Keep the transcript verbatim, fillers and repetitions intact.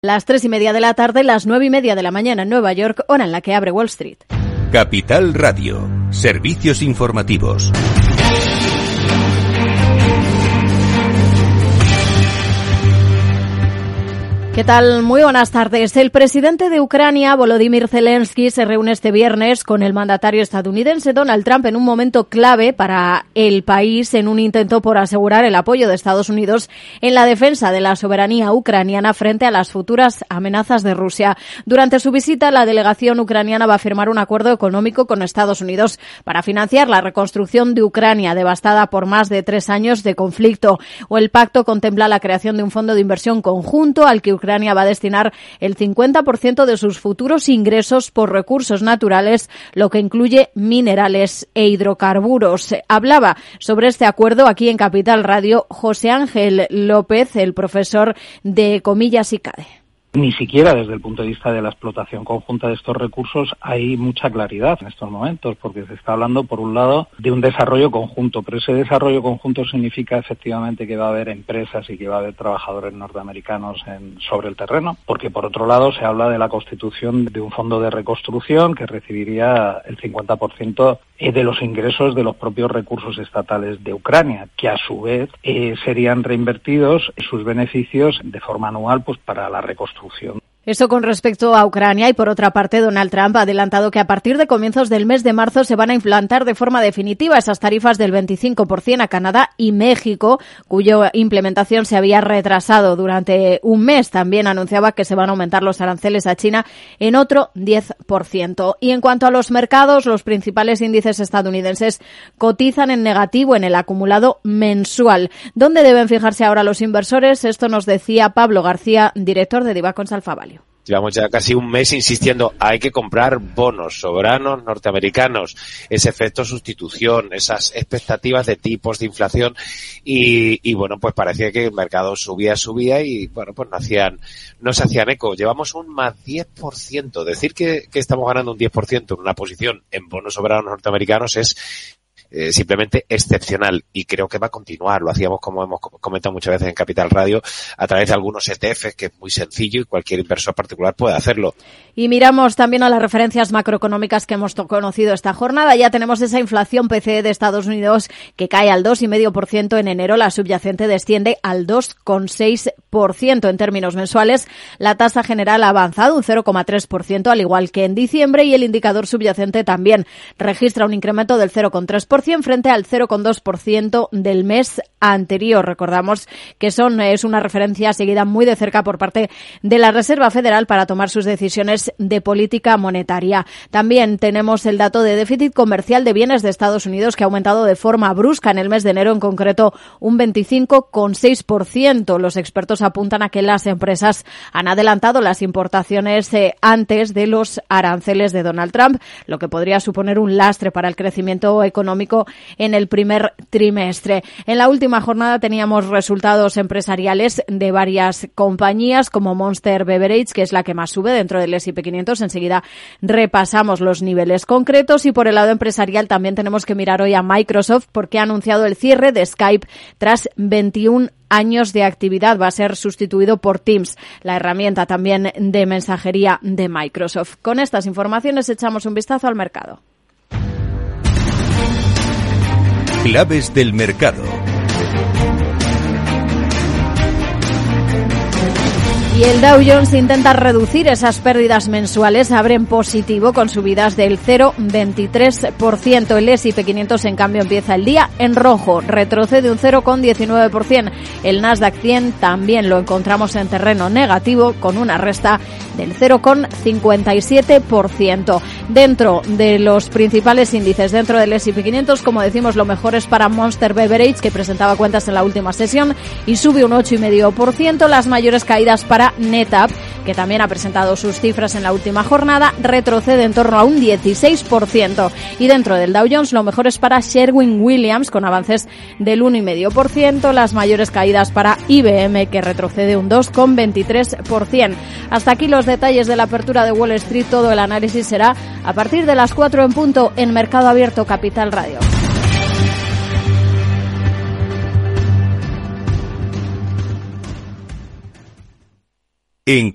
Las tres y media de la tarde, las nueve y media de la mañana en Nueva York, hora en la que abre Wall Street. Capital Radio, servicios informativos. ¿Qué tal? Muy buenas tardes. El presidente de Ucrania, Volodymyr Zelensky, se reúne este viernes con el mandatario estadounidense Donald Trump en un momento clave para el país en un intento por asegurar el apoyo de Estados Unidos en la defensa de la soberanía ucraniana frente a las futuras amenazas de Rusia. Durante su visita, la delegación ucraniana va a firmar un acuerdo económico con Estados Unidos para financiar la reconstrucción de Ucrania, devastada por más de tres años de conflicto. O el pacto contempla la creación de un fondo de inversión conjunto al que Ucrania va a destinar el cincuenta por ciento de sus futuros ingresos por recursos naturales, lo que incluye minerales e hidrocarburos. Hablaba sobre este acuerdo aquí en Capital Radio José Ángel López, el profesor de Comillas y CADE. Ni siquiera desde el punto de vista de la explotación conjunta de estos recursos hay mucha claridad en estos momentos, porque se está hablando, por un lado, de un desarrollo conjunto, pero ese desarrollo conjunto significa efectivamente que va a haber empresas y que va a haber trabajadores norteamericanos en, sobre el terreno, porque por otro lado se habla de la constitución de un fondo de reconstrucción que recibiría el cincuenta por ciento de los ingresos de los propios recursos estatales de Ucrania, que a su vez eh, serían reinvertidos sus beneficios de forma anual pues para la reconstrucción. Eso con respecto a Ucrania. Y por otra parte, Donald Trump ha adelantado que a partir de comienzos del mes de marzo se van a implantar de forma definitiva esas tarifas del veinticinco por ciento a Canadá y México, cuya implementación se había retrasado durante un mes. También anunciaba que se van a aumentar los aranceles a China en otro diez por ciento. Y en cuanto a los mercados, los principales índices estadounidenses cotizan en negativo en el acumulado mensual. ¿Dónde deben fijarse ahora los inversores? Esto nos decía Pablo García, director de Divacons Alfavalio. Llevamos ya casi un mes insistiendo, hay que comprar bonos soberanos norteamericanos, ese efecto sustitución, esas expectativas de tipos de inflación y, y bueno, pues parecía que el mercado subía, subía y bueno, pues no hacían, no se hacían eco. Llevamos un más diez por ciento. Decir que, que estamos ganando un diez por ciento en una posición en bonos soberanos norteamericanos es Eh, simplemente excepcional y creo que va a continuar. Lo hacíamos, como hemos comentado muchas veces en Capital Radio, a través de algunos E T Fs, que es muy sencillo y cualquier inversor particular puede hacerlo. Y miramos también a las referencias macroeconómicas que hemos conocido esta jornada. Ya tenemos esa inflación P C E de Estados Unidos que cae al dos coma cinco por ciento en enero. La subyacente desciende al dos coma seis por ciento. En términos mensuales, la tasa general ha avanzado un cero coma tres por ciento, al igual que en diciembre, y el indicador subyacente también registra un incremento del cero coma tres por ciento frente al cero coma dos por ciento del mes anterior. Recordamos que son es una referencia seguida muy de cerca por parte de la Reserva Federal para tomar sus decisiones de política monetaria. También tenemos el dato de déficit comercial de bienes de Estados Unidos, que ha aumentado de forma brusca en el mes de enero, en concreto un veinticinco coma seis por ciento. Los expertos apuntan a que las empresas han adelantado las importaciones eh, antes de los aranceles de Donald Trump, lo que podría suponer un lastre para el crecimiento económico en el primer trimestre. En la última jornada teníamos resultados empresariales de varias compañías como Monster Beverage, que es la que más sube dentro del ese y pe quinientos. Enseguida repasamos los niveles concretos. Y por el lado empresarial también tenemos que mirar hoy a Microsoft, porque ha anunciado el cierre de Skype tras veintiún años de actividad. Va a ser sustituido por Teams, la herramienta también de mensajería de Microsoft. Con estas informaciones echamos un vistazo al mercado. Claves del mercado. Y el Dow Jones intenta reducir esas pérdidas mensuales, abre en positivo con subidas del cero coma veintitrés por ciento. El ese y pe quinientos, en cambio, empieza el día en rojo, retrocede un cero coma diecinueve por ciento. El Nasdaq cien también lo encontramos en terreno negativo, con una resta del cero coma cincuenta y siete por ciento. Dentro de los principales índices, dentro del ese y pe quinientos, como decimos, lo mejor es para Monster Beverage, que presentaba cuentas en la última sesión y sube un ocho coma cinco por ciento. Las mayores caídas para NetApp, que también ha presentado sus cifras en la última jornada, retrocede en torno a un dieciséis por ciento. Y dentro del Dow Jones, lo mejor es para Sherwin-Williams, con avances del uno coma cinco por ciento. Las mayores caídas para I B M, que retrocede un dos coma veintitrés por ciento. Hasta aquí los detalles de la apertura de Wall Street. Todo el análisis será a partir de las cuatro en punto en Mercado Abierto Capital Radio. En